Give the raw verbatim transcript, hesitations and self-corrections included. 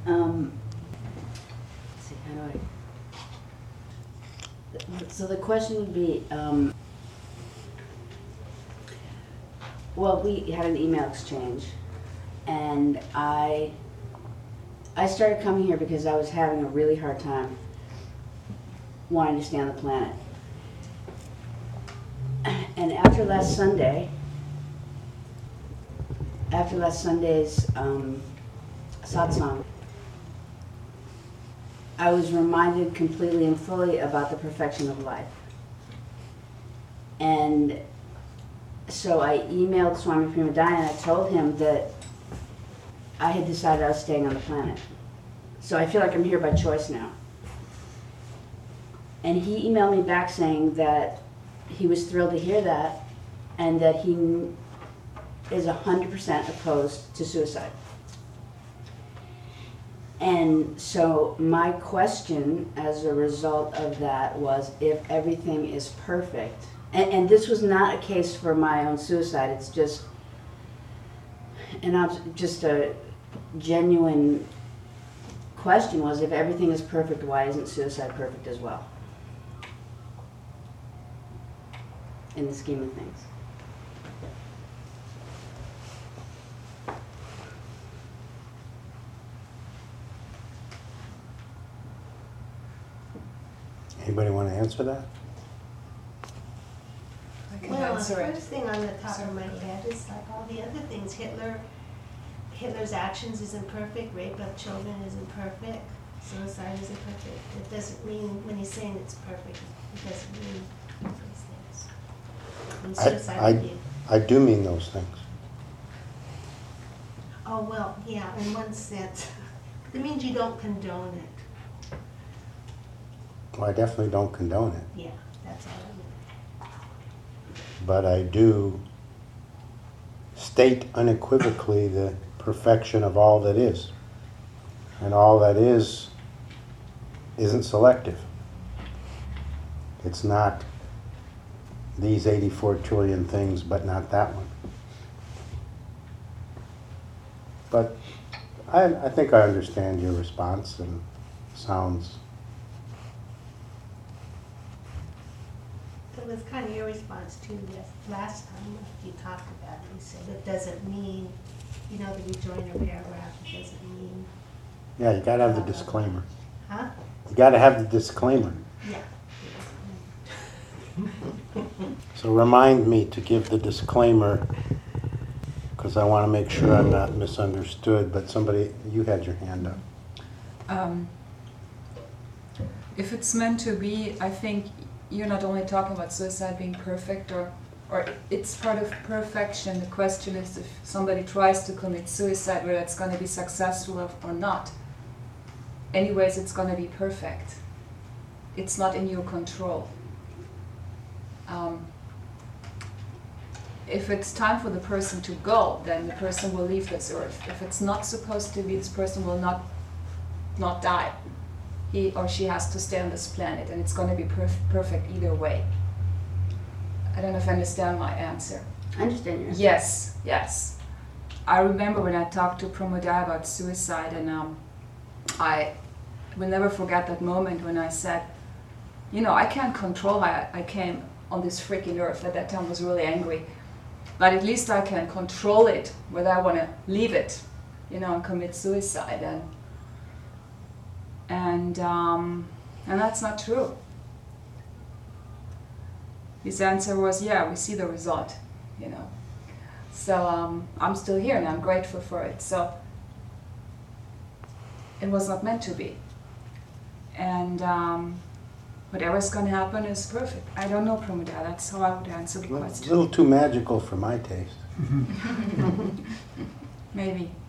Um, let's see, how do I? So the question would be, um, well, we had an email exchange, and I, I started coming here because I was having a really hard time wanting to stay on the planet. And after last Sunday, after last Sunday's um, satsang, I was reminded completely and fully about the perfection of life. And so I emailed Swami Premadaya and I told him that I had decided I was staying on the planet. So I feel like I'm here by choice now. And he emailed me back saying that he was thrilled to hear that and that he is one hundred percent opposed to suicide. And so my question as a result of that was, if everything is perfect, and, and this was not a case for my own suicide, it's just an obs- just a genuine question was, if everything is perfect, why isn't suicide perfect as well? In the scheme of things. Anybody want to answer that? I can Well, the answer it. first thing on the top Sorry. of my head is like all the other things. Hitler, Hitler's actions isn't perfect. Rape of children isn't perfect. Suicide isn't perfect. It doesn't mean, when he's saying it's perfect, it doesn't mean these things. And suicide I, would be, I, I do mean those things. oh, well, yeah, in one sense. It means you don't condone it. Well, I definitely don't condone it, Yeah, that's all I mean. but I do state unequivocally the perfection of all that is. And all that is isn't selective. It's not these eighty-four trillion things, but not that one. But I, I think I understand your response, and sounds. It was kind of your response too, yes, last time you talked about it, you said it doesn't mean, you know, the rejoinder paragraph, it doesn't mean, Yeah, you gotta have the disclaimer. huh? You gotta have the disclaimer. Yeah. So remind me to give the disclaimer, because I want to make sure I'm not misunderstood, but somebody, you had your hand up. Um, if it's meant to be, I think you're not only talking about suicide being perfect, or, or it's part of perfection. The question is, if somebody tries to commit suicide, whether it's going to be successful or, or not. Anyways, it's going to be perfect. It's not in your control. Um, if it's time for the person to go, then the person will leave this earth. If it's not supposed to be, this person will not not die. He or she has to stay on this planet, and it's going to be perf- perfect either way. I don't know if you understand my answer. I understand your answer. Yes, yes. I remember when I talked to Pramodaya about suicide, and um, I will never forget that moment when I said, you know, I can't control how I came on this freaking earth. At that time I was really angry. But at least I can control it, whether I want to leave it, you know, and commit suicide. And and um, and that's not true. His answer was, yeah, we see the result, you know. So um, I'm still here and I'm grateful for it. So it was not meant to be. And um, whatever's going to happen is perfect. I don't know, Pramodaya. That's how I would answer the A question. little too magical for my taste. Maybe.